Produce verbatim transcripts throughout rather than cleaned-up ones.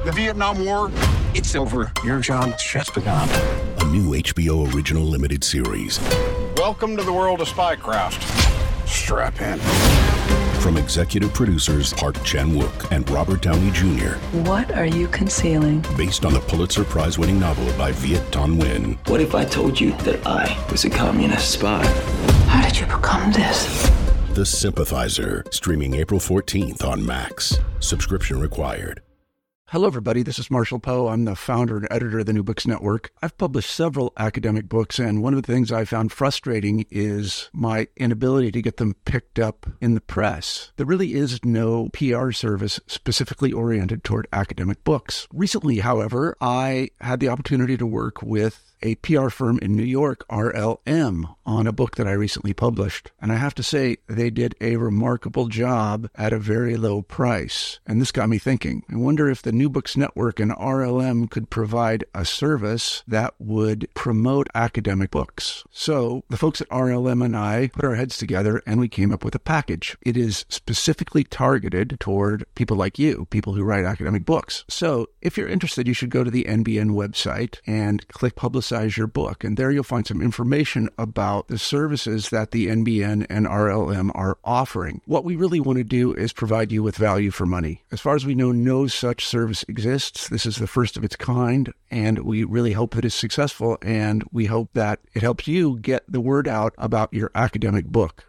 The Vietnam War, it's over. Your job's just begun. A new H B O original limited series. Welcome to the world of spycraft. Strap in. From executive producers Park Chan-wook and Robert Downey Junior What are you concealing? Based on the Pulitzer Prize-winning novel by Viet Thanh Nguyen. What if I told you that I was a communist spy? How did you become this? The Sympathizer, streaming April fourteenth on Max. Subscription required. Hello, everybody. This is Marshall Poe. I'm the founder and editor of the New Books Network. I've published several academic books, and one of the things I found frustrating is my inability to get them picked up in the press. There really is no P R service specifically oriented toward academic books. Recently, however, I had the opportunity to work with a P R firm in New York, R L M, on a book that I recently published. And I have to say, they did a remarkable job at a very low price. And this got me thinking. I wonder if the New Books Network and R L M could provide a service that would promote academic books. So the folks at R L M and I put our heads together and we came up with a package. It is specifically targeted toward people like you, people who write academic books. So if you're interested, you should go to the N B N website and click Publicize your book. And there you'll find some information about the services that the N B N and R L M are offering. What we really want to do is provide you with value for money. As far as we know, no such service exists. This is the first of its kind, and we really hope that it's successful, and we hope that it helps you get the word out about your academic book.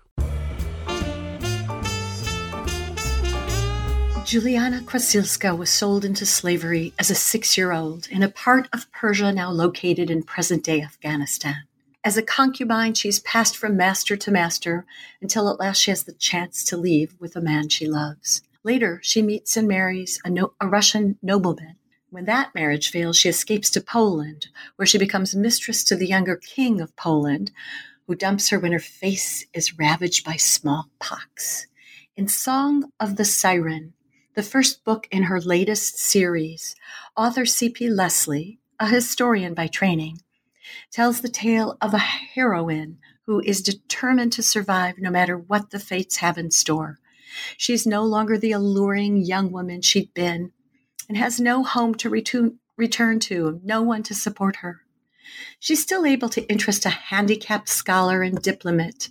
Juliana Kwasilska was sold into slavery as a six-year-old in a part of Persia now located in present-day Afghanistan. As a concubine, she's passed from master to master until at last she has the chance to leave with a man she loves. Later, she meets and marries a, no- a Russian nobleman. When that marriage fails, she escapes to Poland, where she becomes mistress to the younger king of Poland, who dumps her when her face is ravaged by smallpox. In Song of the Siren, the first book in her latest series, author C P Lesley, a historian by training, tells the tale of a heroine who is determined to survive no matter what the fates have in store. She's no longer the alluring young woman she'd been and has no home to return, return to, no one to support her. She's still able to interest a handicapped scholar and diplomat,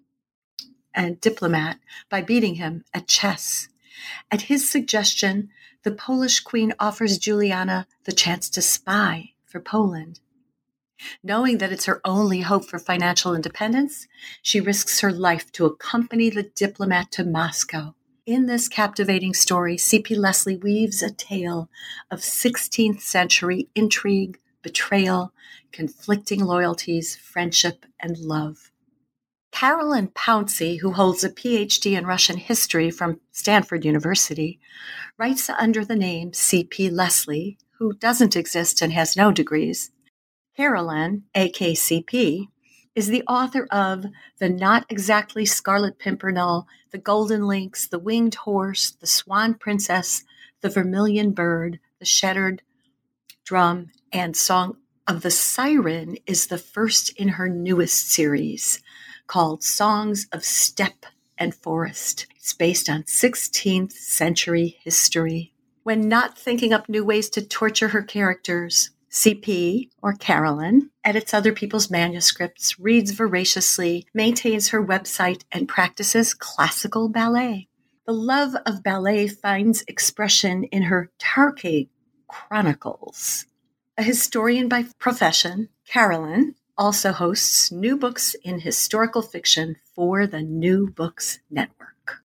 and diplomat by beating him at chess. At his suggestion, the Polish queen offers Juliana the chance to spy for Poland. Knowing that it's her only hope for financial independence, she risks her life to accompany the diplomat to Moscow. In this captivating story, C P Lesley weaves a tale of sixteenth century intrigue, betrayal, conflicting loyalties, friendship, and love. Carolyn Pouncey, who holds a P H D in Russian history from Stanford University, writes under the name C P Lesley, who doesn't exist and has no degrees. Carolyn, A K C P, is the author of The Not Exactly Scarlet Pimpernel, The Golden Lynx, The Winged Horse, The Swan Princess, The Vermilion Bird, The Shattered Drum, and Song of the Siren is the first in her newest series, called Songs of Steppe and Forest. It's based on sixteenth century history. When not thinking up new ways to torture her characters, C P, or Carolyn, edits other people's manuscripts, reads voraciously, maintains her website, and practices classical ballet. The love of ballet finds expression in her Tarke Chronicles. A historian by profession, Carolyn also hosts New Books in Historical Fiction for the New Books Network.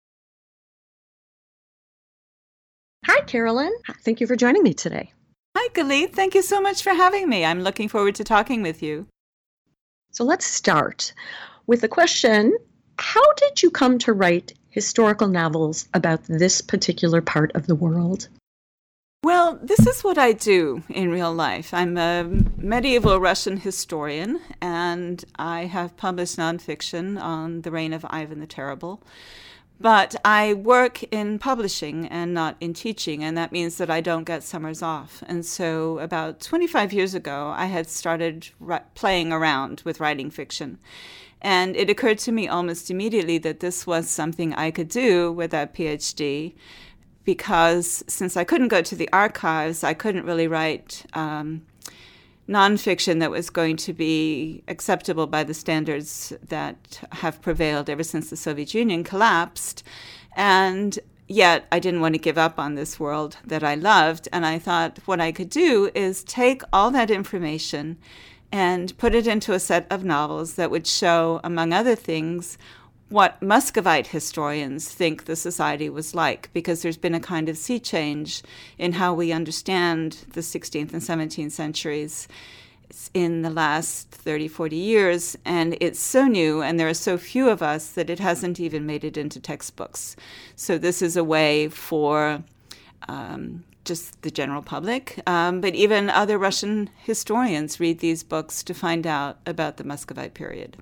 Hi, Carolyn. Thank you for joining me today. Hi, Galit. Thank you so much for having me. I'm looking forward to talking with you. So let's start with the question, how did you come to write historical novels about this particular part of the world? Well, this is what I do in real life. I'm a medieval Russian historian, and I have published nonfiction on the reign of Ivan the Terrible. But I work in publishing and not in teaching, and that means that I don't get summers off. And so about twenty-five years ago, I had started ri- playing around with writing fiction. And it occurred to me almost immediately that this was something I could do with that P H D because since I couldn't go to the archives, I couldn't really write um, nonfiction that was going to be acceptable by the standards that have prevailed ever since the Soviet Union collapsed. And yet I didn't want to give up on this world that I loved. And I thought what I could do is take all that information and put it into a set of novels that would show, among other things, what Muscovite historians think the society was like, because there's been a kind of sea change in how we understand the sixteenth and seventeenth centuries in the last thirty, forty years, and it's so new, and there are so few of us that it hasn't even made it into textbooks. So this is a way for um, just the general public, um, but even other Russian historians read these books to find out about the Muscovite period.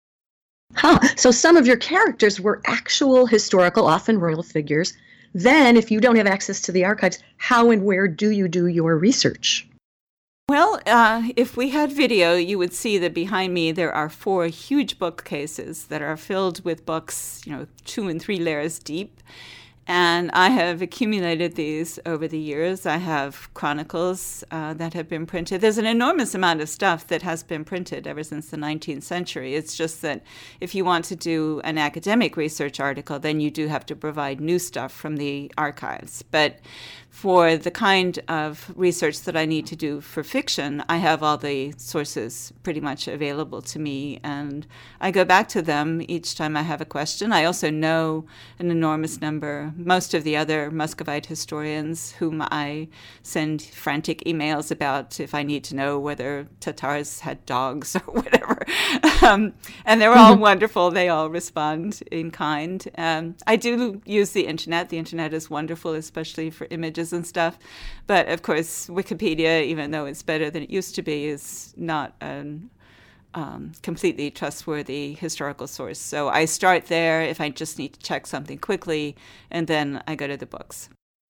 Huh. So some of your characters were actual historical, often royal figures. Then, if you don't have access to the archives, how and where do you do your research? Well, uh, if we had video, you would see that behind me there are four huge bookcases that are filled with books, you know, two and three layers deep. And I have accumulated these over the years. I have chronicles uh, that have been printed. There's an enormous amount of stuff that has been printed ever since the nineteenth century. It's just that if you want to do an academic research article, then you do have to provide new stuff from the archives. But for the kind of research that I need to do for fiction, I have all the sources pretty much available to me, and I go back to them each time I have a question. I also know an enormous number, most of the other Muscovite historians whom I send frantic emails about if I need to know whether Tatars had dogs or whatever. Um, and they're all wonderful. They all respond in kind. Um, I do use the internet. The internet is wonderful, especially for images and stuff. But of course, Wikipedia, even though it's better than it used to be, is not an um, completely trustworthy historical source. So I start there if I just need to check something quickly, and then I go to the books.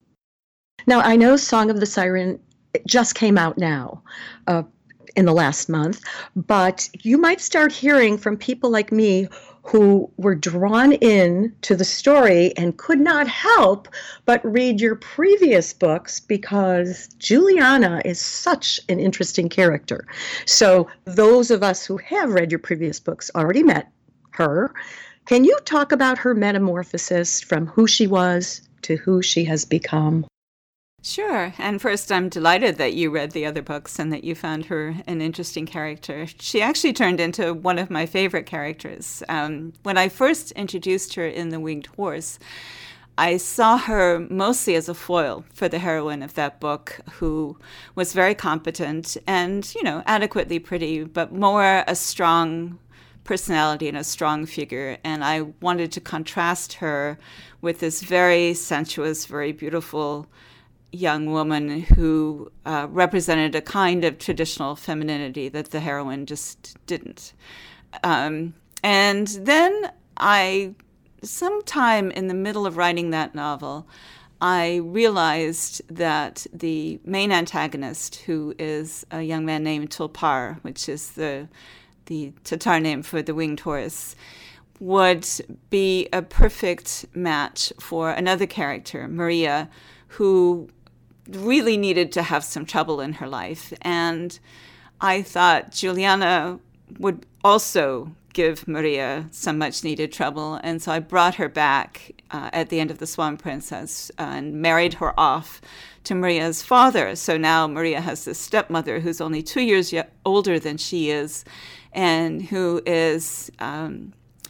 Now, I know Song of the Siren just came out now, uh, in the last month, but you might start hearing from people like me who were drawn in to the story and could not help but read your previous books because Juliana is such an interesting character. So those of us who have read your previous books already met her. Can you talk about her metamorphosis from who she was to who she has become? Sure. And first, I'm delighted that you read the other books and that you found her an interesting character. She actually turned into one of my favorite characters. Um, when I first introduced her in The Winged Horse, I saw her mostly as a foil for the heroine of that book, who was very competent and, you know, adequately pretty, but more a strong personality and a strong figure. And I wanted to contrast her with this very sensuous, very beautiful young woman who uh, represented a kind of traditional femininity that the heroine just didn't. Um, and then I, sometime in the middle of writing that novel, I realized that the main antagonist, who is a young man named Tulpar, which is the the Tatar name for the winged horse, would be a perfect match for another character, Maria, who really needed to have some trouble in her life. And I thought Juliana would also give Maria some much needed trouble. And so I brought her back uh, at the end of The Swan Princess uh, and married her off to Maria's father. So now Maria has this stepmother who's only two years y- older than she is, and who is um,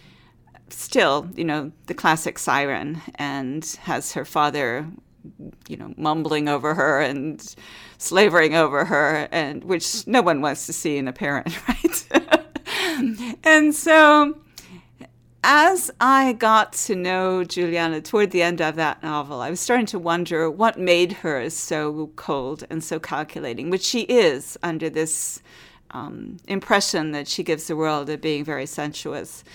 still, you know, the classic siren, and has her father, you know, mumbling over her and slavering over her, and which no one wants to see in a parent, right? And so as I got to know Juliana toward the end of that novel, I was starting to wonder what made her so cold and so calculating, which she is under this um, impression that she gives the world of being very sensuous.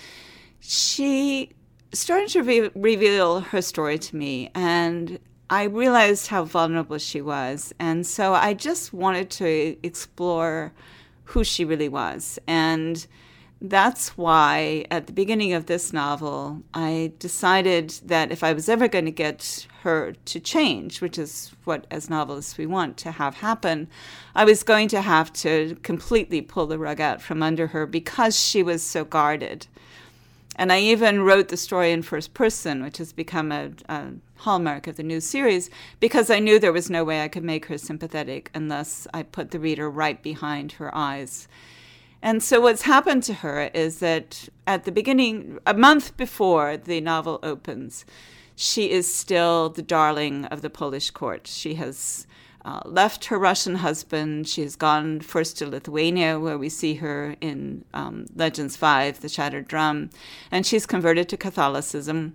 She started to re- reveal her story to me, and I realized how vulnerable she was. And so I just wanted to explore who she really was. And that's why at the beginning of this novel, I decided that if I was ever going to get her to change, which is what as novelists we want to have happen, I was going to have to completely pull the rug out from under her because she was so guarded. And I even wrote the story in first person, which has become a, a hallmark of the new series, because I knew there was no way I could make her sympathetic unless I put the reader right behind her eyes. And so what's happened to her is that at the beginning, a month before the novel opens, she is still the darling of the Polish court. She has uh, left her Russian husband. She has gone first to Lithuania, where we see her in um, Legends five, The Shattered Drum, and she's converted to Catholicism.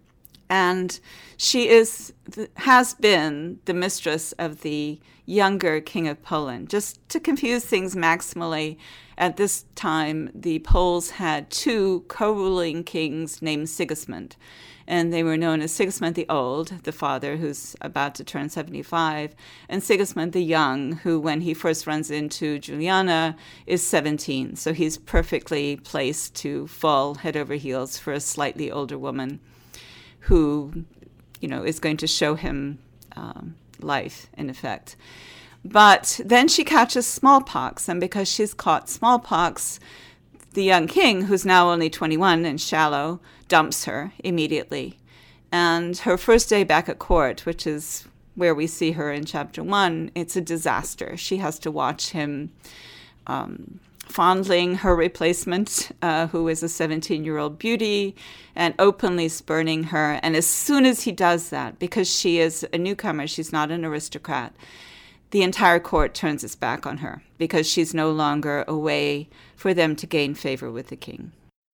And she is has been the mistress of the younger King of Poland. Just to confuse things maximally, at this time, the Poles had two co-ruling kings named Sigismund, and they were known as Sigismund the Old, the father, who's about to turn seventy-five, and Sigismund the Young, who, when he first runs into Juliana, is seventeen. So he's perfectly placed to fall head over heels for a slightly older woman who, you know, is going to show him um, life, in effect. But then she catches smallpox, and because she's caught smallpox, the young king, who's now only twenty-one and shallow, dumps her immediately. And her first day back at court, which is where we see her in chapter one, it's a disaster. She has to watch him um, fondling her replacement, uh, who is a seventeen-year-old beauty, and openly spurning her. And as soon as he does that, because she is a newcomer, she's not an aristocrat, the entire court turns its back on her because she's no longer a way for them to gain favor with the king.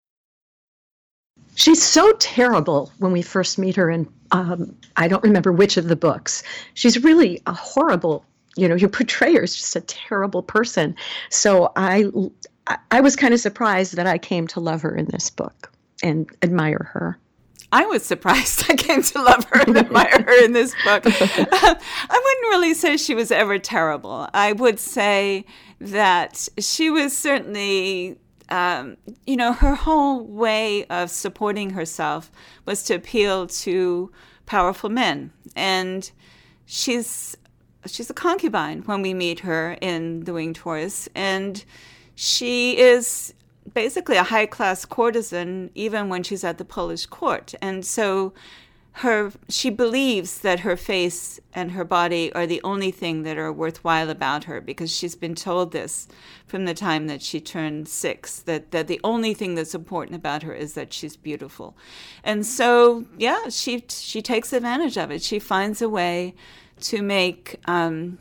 She's so terrible when we first meet her, and um, I don't remember which of the books. She's really a horrible, you know, you portray her as just a terrible person. So I, I was kind of surprised that I came to love her in this book and admire her. I was surprised I came to love her and admire her in this book. I wouldn't really say she was ever terrible. I would say that she was certainly, um, you know, her whole way of supporting herself was to appeal to powerful men. And she's she's a concubine when we meet her in The Winged Horse. And she is basically a high-class courtesan even when she's at the Polish court. And so her she believes that her face and her body are the only thing that are worthwhile about her, because she's been told this from the time that she turned six, that, that the only thing that's important about her is that she's beautiful. And so, yeah, she she takes advantage of it. She finds a way to make um,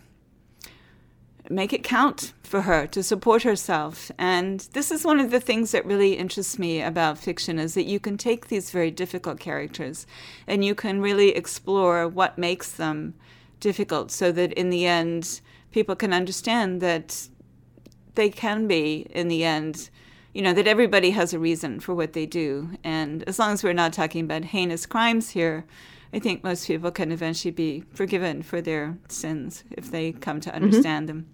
make it count for her, to support herself. And this is one of the things that really interests me about fiction, is that you can take these very difficult characters and you can really explore what makes them difficult, so that in the end people can understand that they can be, in the end, you know, that everybody has a reason for what they do. And as long as we're not talking about heinous crimes here, I think most people can eventually be forgiven for their sins if they come to understand mm-hmm. them.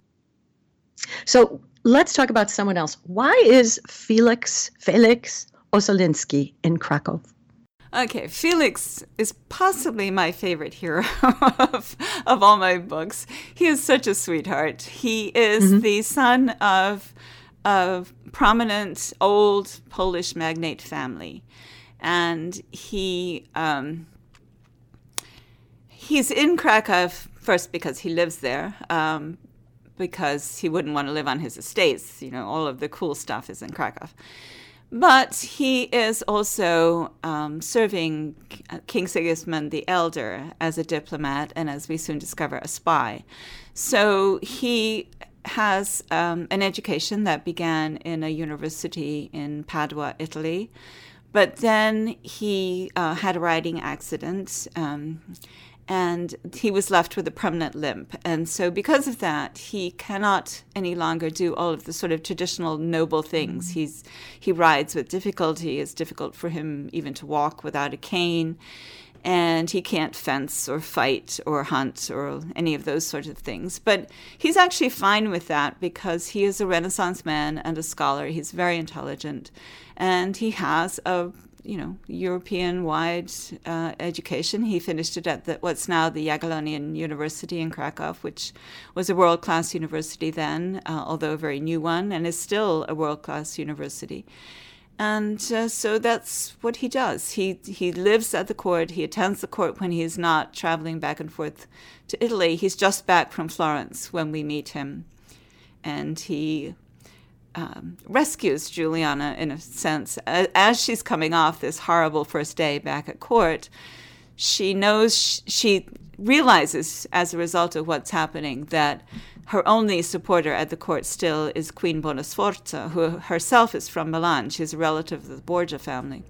So let's talk about someone else. Why is Felix Felix Ossoliński in Krakow? Okay, Felix is possibly my favorite hero of, of all my books. He is such a sweetheart. He is mm-hmm. the son of a prominent old Polish magnate family. And he um, he's in Krakow first because he lives there, um, because he wouldn't want to live on his estates. You know, all of the cool stuff is in Krakow. But he is also um, serving King Sigismund the Elder as a diplomat and, as we soon discover, a spy. So he has um, an education that began in a university in Padua, Italy. But then he uh, had a riding accident, um, and he was left with a permanent limp. And so because of that, he cannot any longer do all of the sort of traditional noble things. Mm-hmm. He's he rides with difficulty. It's difficult for him even to walk without a cane. and he can't fence or fight or hunt or any of those sorts of things. But he's actually fine with that because he is a Renaissance man and a scholar. He's very intelligent, and he has a you know European-wide uh, education. He finished it at the, what's now the Jagiellonian University in Krakow, which was a world-class university then, uh, although a very new one, and is still a world-class university. And uh, so that's what he does. He he lives at the court. He attends the court when he's not traveling back and forth to Italy. He's just back from Florence when we meet him. And he um, rescues Juliana, in a sense. As she's coming off this horrible first day back at court, she knows, she realizes as a result of what's happening that her only supporter at the court still is Queen Bona Sforza, who herself is from Milan. She's a relative of the Borgia family.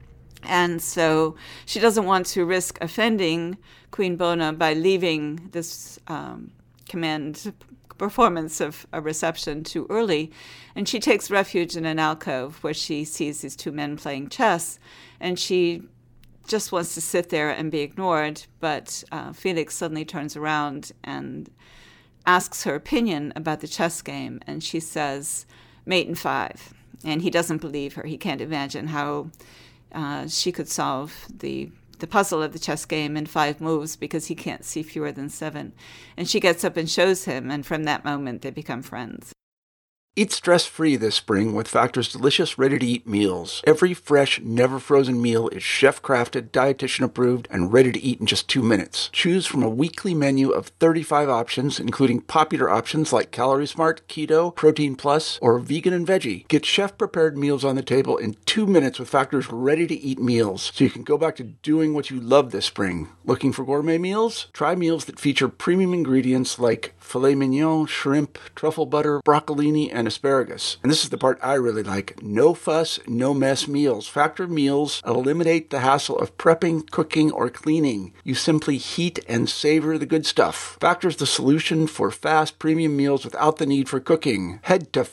And so she doesn't want to risk offending Queen Bona by leaving this um, command performance of a reception too early. And she takes refuge in an alcove where she sees these two men playing chess. And she just wants to sit there and be ignored. But uh, Felix suddenly turns around and asks her opinion about the chess game, and she says, mate in five. And he doesn't believe her. He can't imagine how uh, she could solve the the puzzle of the chess game in five moves because he can't see fewer than seven. And she gets up and shows him, and from that moment they become friends. Eat stress-free this spring with Factor's delicious, ready-to-eat meals. Every fresh, never-frozen meal is chef-crafted, dietitian-approved, and ready to eat in just two minutes. Choose from a weekly menu of thirty-five options, including popular options like Calorie Smart, Keto, Protein Plus, or Vegan and Veggie. Get chef-prepared meals on the table in two minutes with Factor's ready-to-eat meals, so you can go back to doing what you love this spring. Looking for gourmet meals? Try meals that feature premium ingredients like filet mignon, shrimp, truffle butter, broccolini, and asparagus. And this is the part I really like. No fuss, no mess meals. Factor meals eliminate the hassle of prepping, cooking, or cleaning. You simply heat and savor the good stuff. Factor's the solution for fast premium meals without the need for cooking. Head to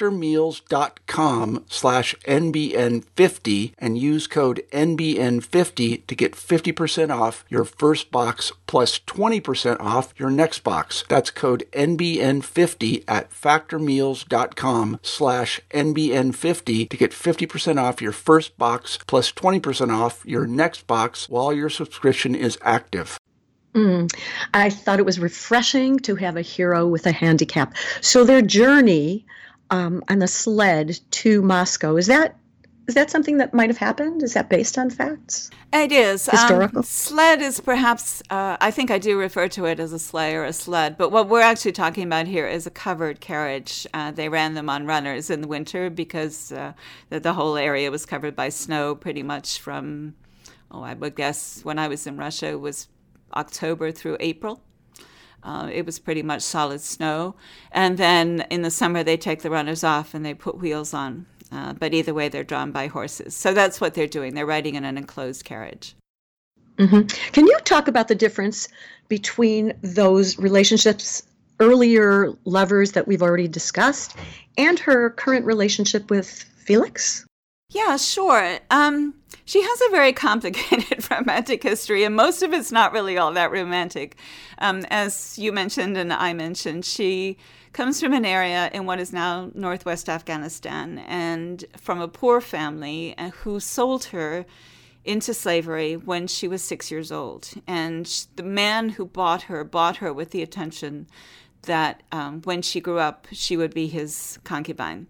factormeals.com slash NBN50 and use code N B N fifty to get fifty percent off your first box plus twenty percent off your next box. That's code N B N fifty at factormeals.com slash NBN50 to get fifty percent off your first box plus twenty percent off your next box while your subscription is active. Mm, I thought it was refreshing to have a hero with a handicap. So their journey um, on the sled to Moscow, is that Is that something that might have happened? Is that based on facts? It is. Historical? Um, sled is perhaps, uh, I think I do refer to it as a sleigh or a sled, but what we're actually talking about here is a covered carriage. Uh, they ran them on runners in the winter because uh, the, the whole area was covered by snow pretty much from, oh, I would guess when I was in Russia, it was October through April. Uh, it was pretty much solid snow. And then in the summer, they take the runners off and they put wheels on. Uh, but either way, they're drawn by horses. So that's what they're doing. They're riding in an enclosed carriage. Mm-hmm. Can you talk about the difference between those relationships, earlier lovers that we've already discussed, and her current relationship with Felix? Yeah, sure. Um, she has a very complicated romantic history, and most of it's not really all that romantic. Um, as you mentioned and I mentioned, she comes from an area in what is now northwest Afghanistan and from a poor family who sold her into slavery when she was six years old. And the man who bought her bought her with the intention that um, when she grew up, she would be his concubine.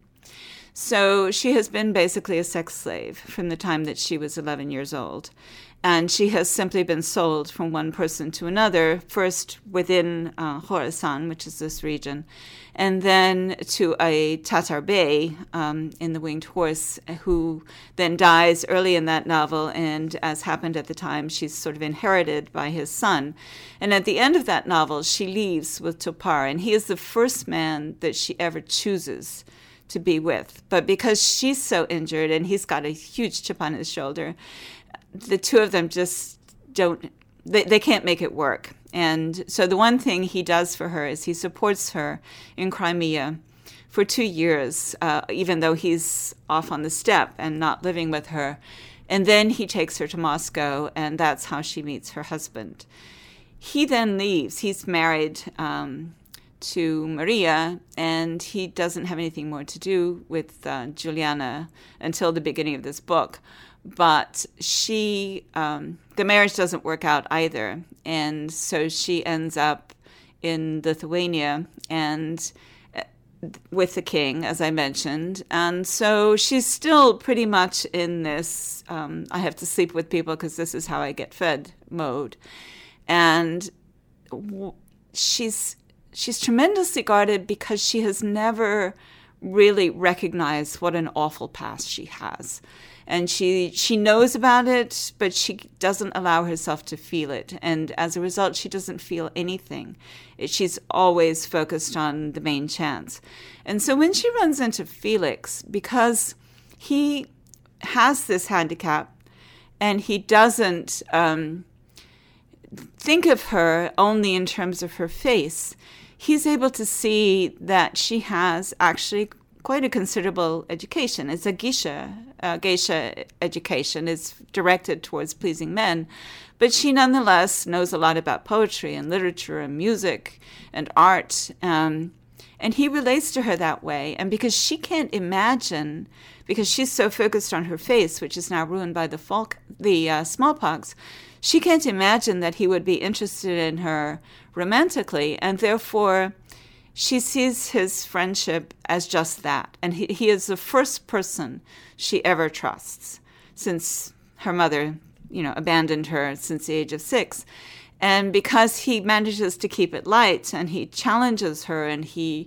So she has been basically a sex slave from the time that she was eleven years old. And she has simply been sold from one person to another, first within uh, Khorasan, which is this region, and then to a Tatar Bey um, in the Winged Horse, who then dies early in that novel, and as happened at the time, she's sort of inherited by his son. And at the end of that novel, she leaves with Topar, and he is the first man that she ever chooses to be with. But because she's so injured and he's got a huge chip on his shoulder, the two of them just don't, they, they can't make it work. And so the one thing he does for her is he supports her in Crimea for two years, uh, even though he's off on the steppe and not living with her. And then he takes her to Moscow, and that's how she meets her husband. He then leaves. He's married um, to Maria, and he doesn't have anything more to do with uh, Juliana until the beginning of this book. But she, um, the marriage doesn't work out either, and so she ends up in Lithuania and with the king, as I mentioned. And so she's still pretty much in this, um, I have to sleep with people because this is how I get fed mode. And w- she's she's tremendously guarded because she has never really recognized what an awful past she has. And she she knows about it, but she doesn't allow herself to feel it. And as a result, she doesn't feel anything. It, she's always focused on the main chance. And so when she runs into Felix, because he has this handicap and he doesn't um, think of her only in terms of her face, he's able to see that she has actually quite a considerable education. It's a geisha, uh, geisha education. It's directed towards pleasing men, but she nonetheless knows a lot about poetry and literature and music and art. Um, and he relates to her that way. And because she can't imagine, because she's so focused on her face, which is now ruined by the, folk, the uh, smallpox, she can't imagine that he would be interested in her romantically, and therefore she sees his friendship as just that. And he, he is the first person she ever trusts since her mother, you know, abandoned her since the age of six. And because he manages to keep it light and he challenges her and he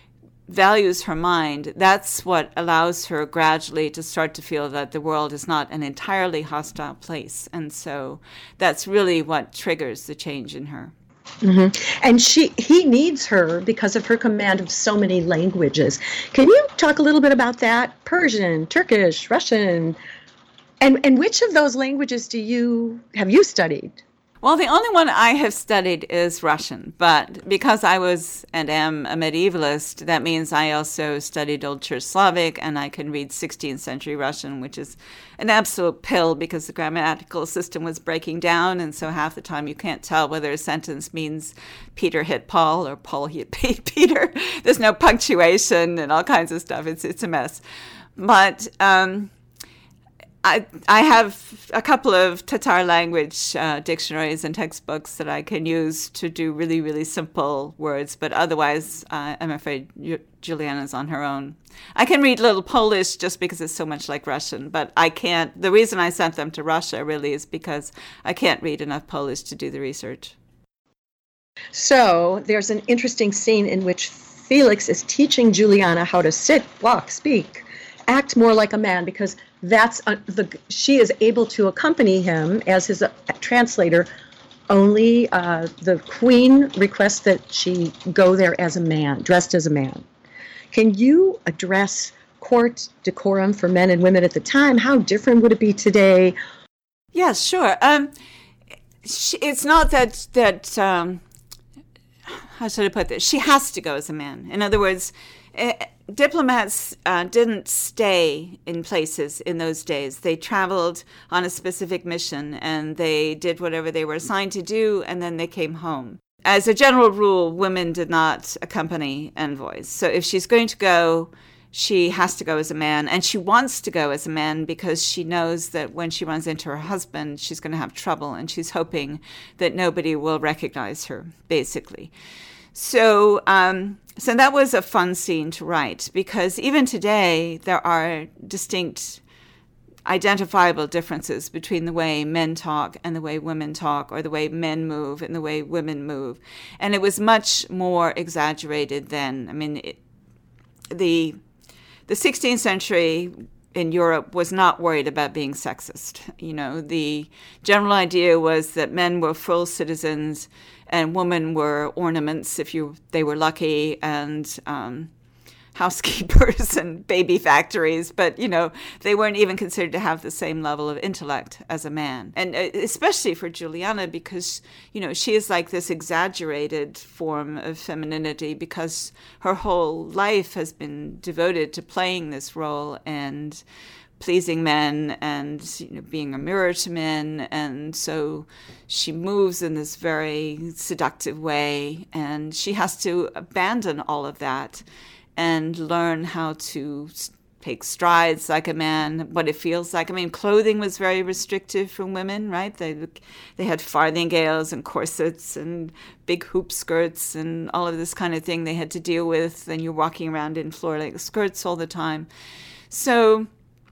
values her mind, that's what allows her gradually to start to feel that the world is not an entirely hostile place. And so that's really what triggers the change in her. Mm-hmm. And she, he needs her because of her command of so many languages. Can you talk a little bit about that? Persian, Turkish, Russian, and and which of those languages do you have you studied? Well, the only one I have studied is Russian, but because I was and am a medievalist, that means I also studied Old Church Slavic, and I can read sixteenth century Russian, which is an absolute pill because the grammatical system was breaking down, and so half the time you can't tell whether a sentence means Peter hit Paul or Paul hit Peter. There's no punctuation and all kinds of stuff. It's it's a mess. But um, I I have a couple of Tatar language uh, dictionaries and textbooks that I can use to do really, really simple words, but otherwise uh, I'm afraid Juliana's on her own. I can read a little Polish just because it's so much like Russian, but I can't. The reason I sent them to Russia really is because I can't read enough Polish to do the research. So there's an interesting scene in which Felix is teaching Juliana how to sit, walk, speak, act more like a man, because that's uh, the she is able to accompany him as his uh, translator. Only uh, the queen requests that she go there as a man, dressed as a man. Can you address court decorum for men and women at the time? How different would it be today? Yes, sure. Um, it's not that that um, how should I put this? She has to go as a man. In other words, Uh, diplomats uh, didn't stay in places in those days. They traveled on a specific mission and they did whatever they were assigned to do, and then they came home. As a general rule, women did not accompany envoys. So if she's going to go, she has to go as a man, and she wants to go as a man because she knows that when she runs into her husband, she's going to have trouble, and she's hoping that nobody will recognize her, basically. So um, so that was a fun scene to write, because even today there are distinct, identifiable differences between the way men talk and the way women talk, or the way men move and the way women move. And it was much more exaggerated then. I mean, it, the the sixteenth century in Europe was not worried about being sexist. You know, the general idea was that men were full citizens and women were ornaments if you they were lucky, and um, housekeepers and baby factories. But, you know, they weren't even considered to have the same level of intellect as a man. And especially for Juliana, because, you know, she is like this exaggerated form of femininity because her whole life has been devoted to playing this role and pleasing men and, you know, being a mirror to men. And so she moves in this very seductive way, and she has to abandon all of that and learn how to take strides like a man, what it feels like. I mean, clothing was very restrictive for women, right? They they had farthingales and corsets and big hoop skirts and all of this kind of thing they had to deal with. And you're walking around in floor-length skirts all the time. So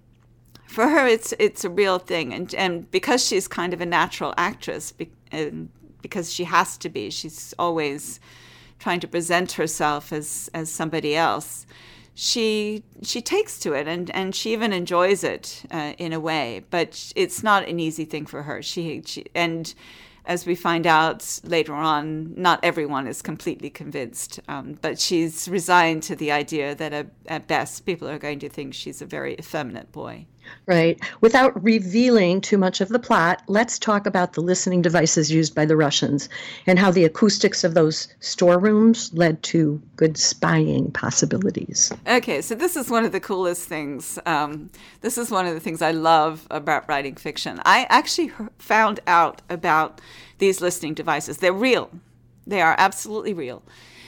for her, it's it's a real thing. And and because she's kind of a natural actress, and because she has to be, she's always trying to present herself as, as somebody else, she she takes to it, and, and she even enjoys it uh, in a way. But it's not an easy thing for her. She, she and as we find out later on, not everyone is completely convinced. Um, but she's resigned to the idea that at, at best people are going to think she's a very effeminate boy. Right. Without revealing too much of the plot, let's talk about the listening devices used by the Russians and how the acoustics of those storerooms led to good spying possibilities. Okay, so this is one of the coolest things. Um, this is one of the things I love about writing fiction. I actually found out about these listening devices. They're real. They are absolutely real.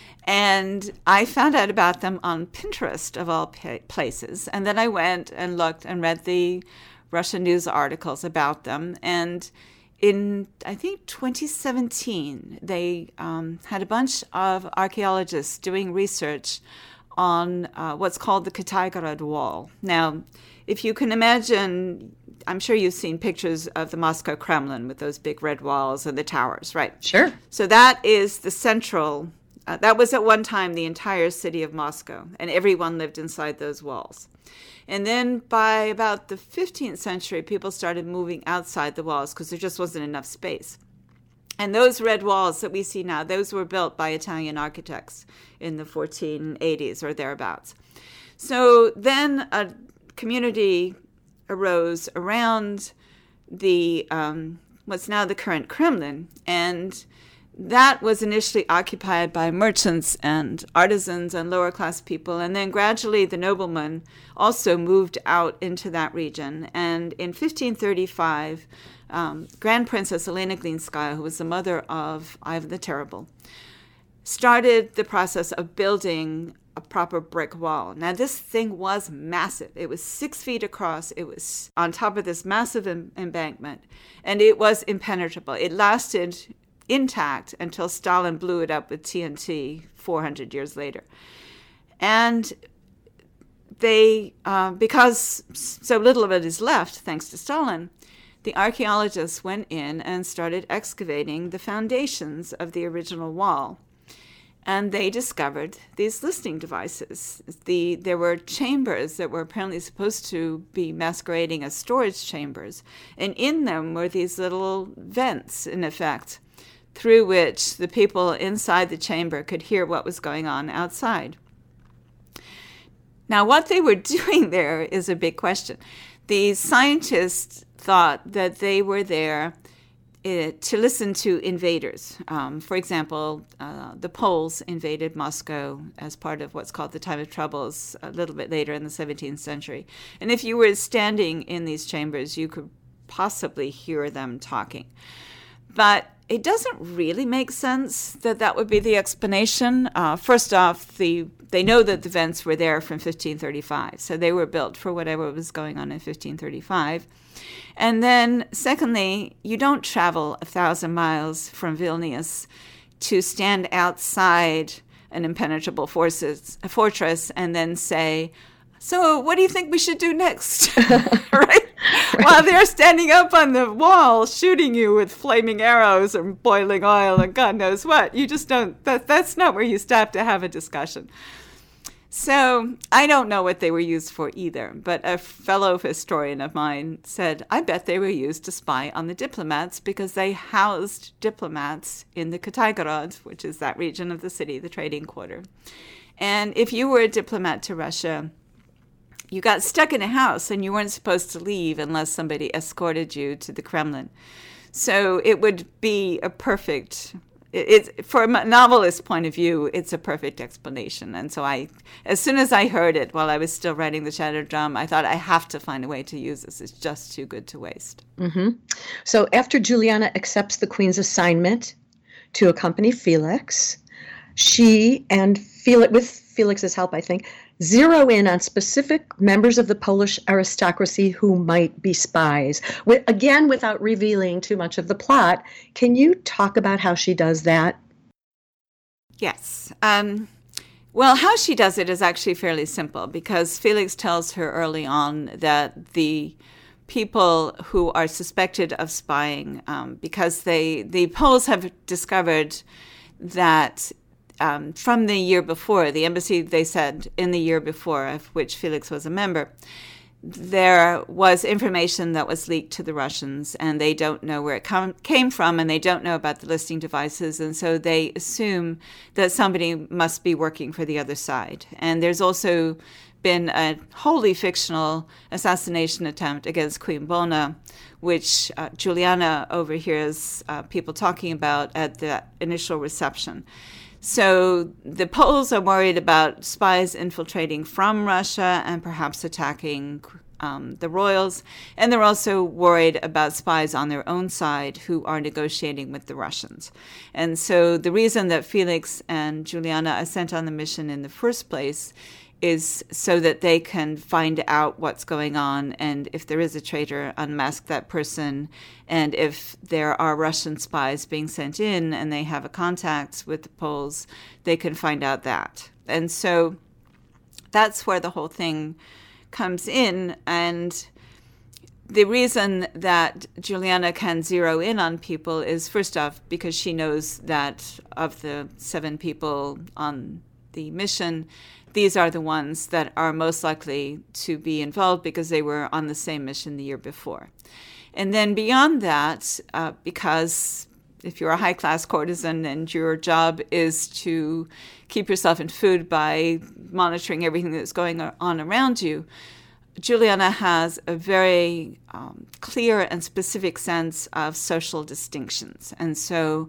And I found out about them on Pinterest, of all places. And then I went and looked and read the Russian news articles about them. And in, I think, twenty seventeen, they um, had a bunch of archaeologists doing research on uh, what's called the Kitaygorod Wall. Now, if you can imagine, I'm sure you've seen pictures of the Moscow Kremlin with those big red walls and the towers, right? Sure. So that is the central... Uh, that was at one time the entire city of Moscow, and everyone lived inside those walls. And then by about the fifteenth century, people started moving outside the walls because there just wasn't enough space. And those red walls that we see now, those were built by Italian architects in the fourteen eighties or thereabouts. So then a community arose around the um, what's now the current Kremlin, and that was initially occupied by merchants and artisans and lower class people. And then gradually the noblemen also moved out into that region. And in fifteen thirty-five, um, Grand Princess Elena Glinskaya, who was the mother of Ivan the Terrible, started the process of building a proper brick wall. Now, this thing was massive. It was six feet across. It was on top of this massive em- embankment, and it was impenetrable. It lasted intact until Stalin blew it up with T N T four hundred years later. And they, uh, because so little of it is left, thanks to Stalin, the archaeologists went in and started excavating the foundations of the original wall. And they discovered these listening devices. The, there were chambers that were apparently supposed to be masquerading as storage chambers. And in them were these little vents, in effect, through which the people inside the chamber could hear what was going on outside. Now, what they were doing there is a big question. The scientists thought that they were there uh, to listen to invaders. Um, for example, uh, the Poles invaded Moscow as part of what's called the Time of Troubles a little bit later in the seventeenth century. And if you were standing in these chambers, you could possibly hear them talking. But it doesn't really make sense that that would be the explanation. Uh, first off, the they know that the vents were there from fifteen thirty-five, so they were built for whatever was going on in fifteen thirty-five. And then, secondly, you don't travel a thousand miles from Vilnius to stand outside an impenetrable forces, a fortress and then say, so what do you think we should do next? right? right? While they're standing up on the wall shooting you with flaming arrows and boiling oil and God knows what. You just don't, that, that's not where you stop to have a discussion. So I don't know what they were used for either, but a fellow historian of mine said, I bet they were used to spy on the diplomats because they housed diplomats in the Kitaygorod, which is that region of the city, the trading quarter. And if you were a diplomat to Russia, you got stuck in a house and you weren't supposed to leave unless somebody escorted you to the Kremlin. So it would be a perfect it's for a novelist's point of view, it's a perfect explanation. And so I, as soon as I heard it while I was still writing The Shattered Drum, I thought I have to find a way to use this. It's just too good to waste. Mm-hmm. So after Juliana accepts the Queen's assignment to accompany Felix, she and Felix, with Felix's help, I think, zero in on specific members of the Polish aristocracy who might be spies. With, again, without revealing too much of the plot, can you talk about how she does that? Yes. Um, well, how she does it is actually fairly simple, because Felix tells her early on that the people who are suspected of spying, um, because they the Poles have discovered that Um, from the year before, the embassy, they said, in the year before, of which Felix was a member, there was information that was leaked to the Russians, and they don't know where it com- came from, and they don't know about the listening devices, and so they assume that somebody must be working for the other side. And there's also been a wholly fictional assassination attempt against Queen Bona, which uh, Juliana overhears uh, people talking about at the initial reception. So the Poles are worried about spies infiltrating from Russia and perhaps attacking um, the royals. And they're also worried about spies on their own side who are negotiating with the Russians. And so the reason that Felix and Juliana are sent on the mission in the first place is so that they can find out what's going on, and if there is a traitor, unmask that person. And if there are Russian spies being sent in and they have a contact with the Poles, they can find out that. And so that's where the whole thing comes in. And the reason that Juliana can zero in on people is, first off, because she knows that of the seven people on the mission, these are the ones that are most likely to be involved because they were on the same mission the year before. And then beyond that, uh, because if you're a high-class courtesan and your job is to keep yourself in food by monitoring everything that's going on around you, Juliana has a very um, clear and specific sense of social distinctions. And so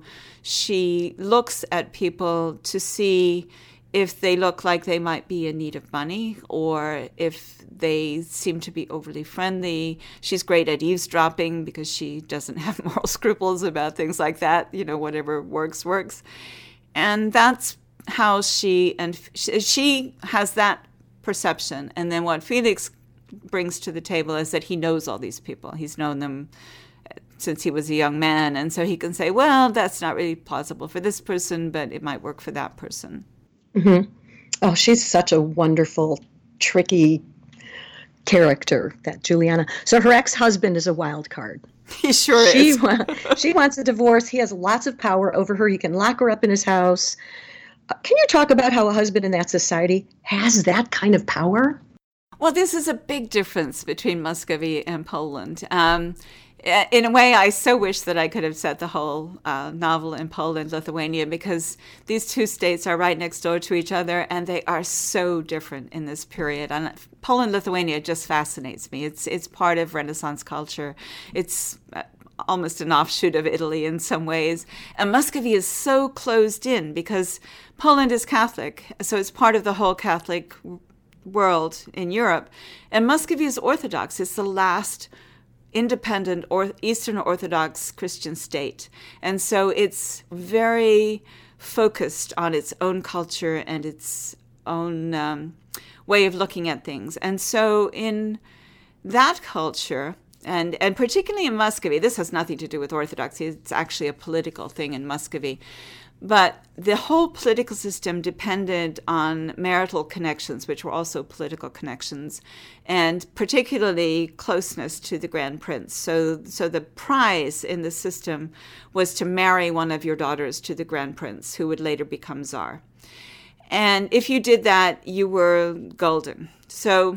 she looks at people to see if they look like they might be in need of money, or if they seem to be overly friendly. She's great at eavesdropping because she doesn't have moral scruples about things like that. You know, whatever works, works. And that's how she, and she has that perception. And then what Felix brings to the table is that he knows all these people. He's known them since he was a young man. And so he can say, well, that's not really plausible for this person, but it might work for that person. Mm-hmm. Oh, she's such a wonderful, tricky character, that Juliana. So her ex-husband is a wild card. He sure she is. wa- she wants a divorce. He has lots of power over her. He can lock her up in his house. Uh, can you talk about how a husband in that society has that kind of power? Well, this is a big difference between Muscovy and Poland. Um, in a way, I so wish that I could have set the whole uh, novel in Poland, Lithuania, because these two states are right next door to each other, and they are so different in this period. And Poland, Lithuania just fascinates me. It's it's part of Renaissance culture. It's almost an offshoot of Italy in some ways. And Muscovy is so closed in because Poland is Catholic, so it's part of the whole Catholic world in Europe. And Muscovy is Orthodox. It's the last independent or Eastern Orthodox Christian state. And so it's very focused on its own culture and its own um, way of looking at things. And so in that culture, and, and particularly in Muscovy, this has nothing to do with Orthodoxy, it's actually a political thing in Muscovy, but the whole political system depended on marital connections, which were also political connections, and particularly closeness to the Grand Prince. So, so the prize in the system was to marry one of your daughters to the Grand Prince, who would later become Tsar. And if you did that, you were golden. So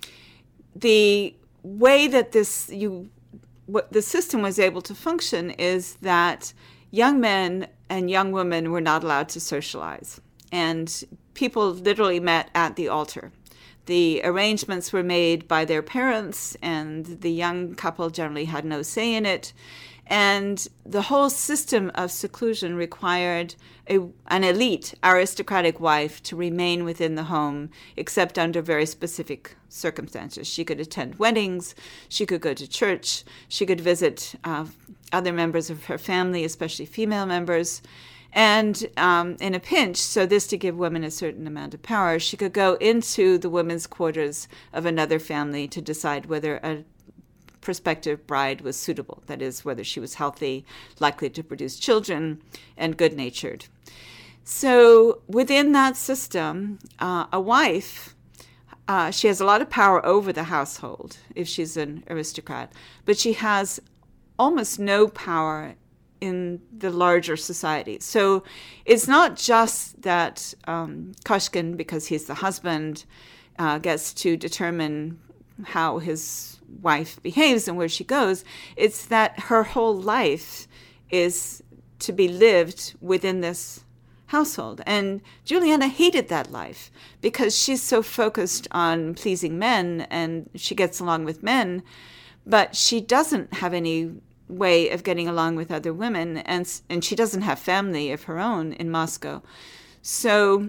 the way that this you what the system was able to function is that young men and young women were not allowed to socialize. And people literally met at the altar. The arrangements were made by their parents, and the young couple generally had no say in it. And the whole system of seclusion required a, an elite aristocratic wife to remain within the home, except under very specific circumstances. She could attend weddings, she could go to church, she could visit uh, other members of her family, especially female members. And um, in a pinch, so this to give women a certain amount of power, she could go into the women's quarters of another family to decide whether a prospective bride was suitable, that is, whether she was healthy, likely to produce children, and good-natured. So within that system, uh, a wife, uh, she has a lot of power over the household if she's an aristocrat, but she has almost no power in the larger society. So it's not just that um, Koshkin, because he's the husband, uh, gets to determine how his wife behaves and where she goes. It's that her whole life is to be lived within this household. And Juliana hated that life because she's so focused on pleasing men and she gets along with men, but she doesn't have any way of getting along with other women, and and she doesn't have family of her own in Moscow. So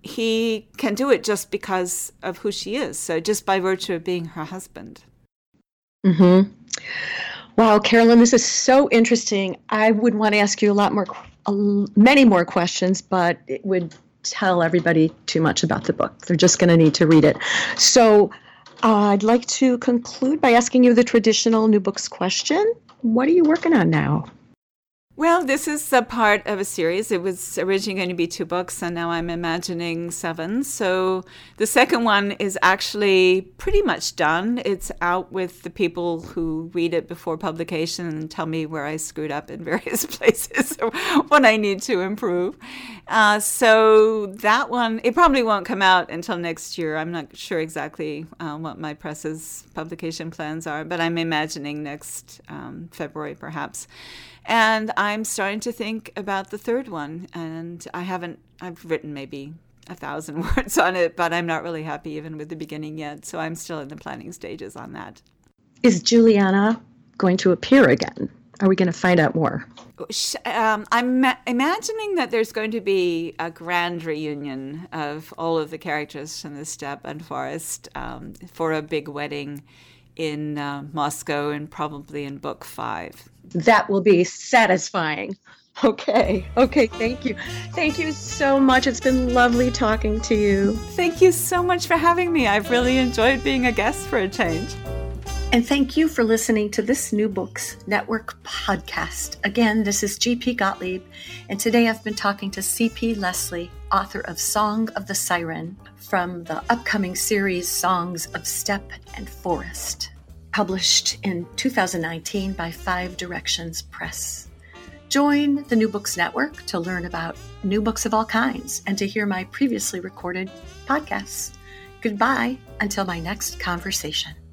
he can do it just because of who she is, so just by virtue of being her husband. Mm-hmm. Wow, Carolyn, this is so interesting. I would want to ask you a lot more, uh, many more questions, but it would tell everybody too much about the book. They're just going to need to read it. So uh, I'd like to conclude by asking you the traditional New Books question. What are you working on now? Well, this is a part of a series. It was originally going to be two books, and now I'm imagining seven. So the second one is actually pretty much done. It's out with the people who read it before publication and tell me where I screwed up in various places or what I need to improve. Uh, so that one, it probably won't come out until next year. I'm not sure exactly uh, what my press's publication plans are, but I'm imagining next um, February perhaps. And I'm starting to think about the third one, and I haven't, I've written maybe a thousand words on it, but I'm not really happy even with the beginning yet, so I'm still in the planning stages on that. Is Juliana going to appear again? Are we going to find out more? Um, I'm ma- imagining that there's going to be a grand reunion of all of the characters from the steppe and forest um, for a big wedding in uh, Moscow, and probably in book five. That will be satisfying. Okay. Okay. Thank you. Thank you so much. It's been lovely talking to you. Thank you so much for having me. I've really enjoyed being a guest for a change. And thank you for listening to this New Books Network podcast. Again, this is G P Gottlieb, and today I've been talking to C P Lesley, author of Song of the Siren, from the upcoming series Songs of Steppe and Forest, published in two thousand nineteen by Five Directions Press. Join the New Books Network to learn about new books of all kinds and to hear my previously recorded podcasts. Goodbye until my next conversation.